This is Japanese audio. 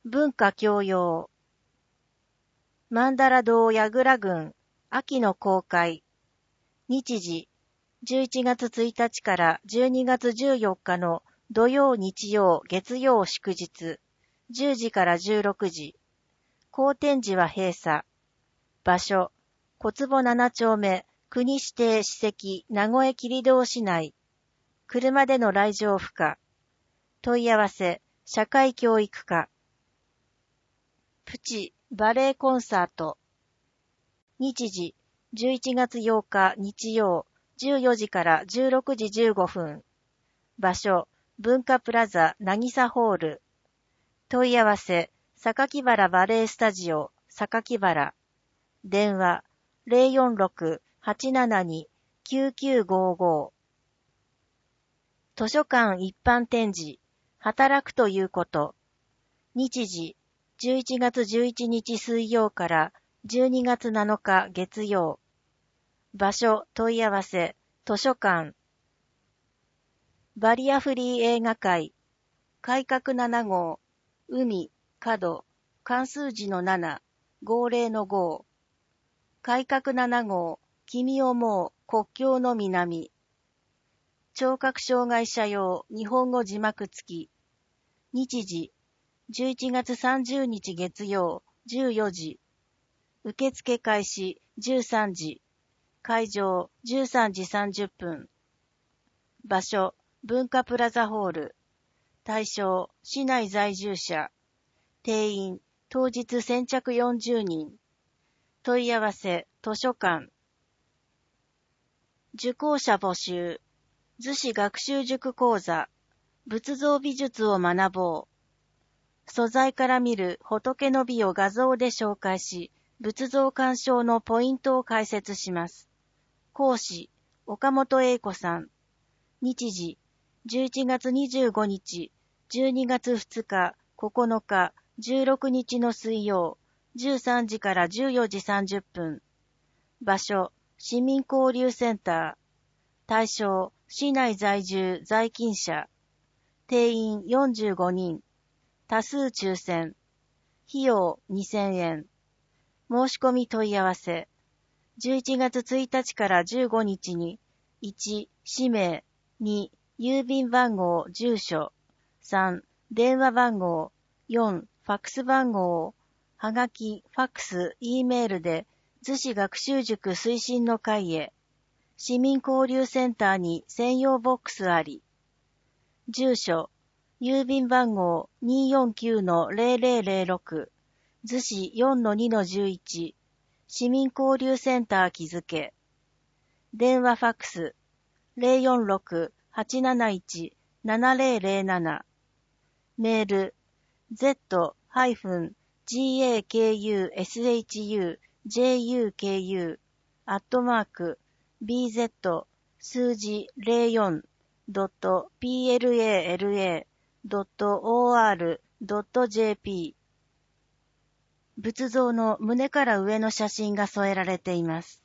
文化教養。曼荼羅堂矢倉郡、秋の公開。日時、11月1日から12月14日の土曜、日曜、月曜祝日、10時から16時。後天時は閉鎖。場所、小坪7丁目、国指定史跡、名古屋切通市内。車での来場不可。問い合わせ、社会教育課。プチ、バレエコンサート。日時、11月8日日曜、14時から16時15分。場所、文化プラザ、渚ホール。問い合わせ、榊原バレエスタジオ、榊原。電話、046-872-9955。図書館一般展示、働くということ。日時、11月11日水曜から12月7日月曜。場所、問い合わせ、図書館。バリアフリー映画会。改革7号。海、角、漢数字の7、号令の5。改革7号。君をもう、国境の南。聴覚障害者用日本語字幕付き。日時、11月30日月曜、14時。受付開始、13時。会場、13時30分。場所、文化プラザホール。対象、市内在住者。定員、当日先着40人。問い合わせ、図書館。受講者募集。逗子学習塾講座。仏像美術を学ぼう。素材から見る仏の美を画像で紹介し、仏像鑑賞のポイントを解説します。講師、岡本英子さん。日時、11月25日、12月2日、9日、16日の水曜、13時から14時30分。場所、市民交流センター。対象、市内在住在勤者。定員45人。多数抽選。費用2000円。申し込み問い合わせ。11月1日から15日に、1、氏名、2、郵便番号、住所、3、電話番号、4、ファックス番号、はがき、ファックス、Eメールで、逗子学習塾推進の会へ、市民交流センターに専用ボックスあり、住所、郵便番号 249-0006、逗子 4-2-11、市民交流センター木付。電話ファックス、046-871-7007。メール、z-gakushujuku数字 04.plala.or.jp。仏像の胸から上の写真が添えられています。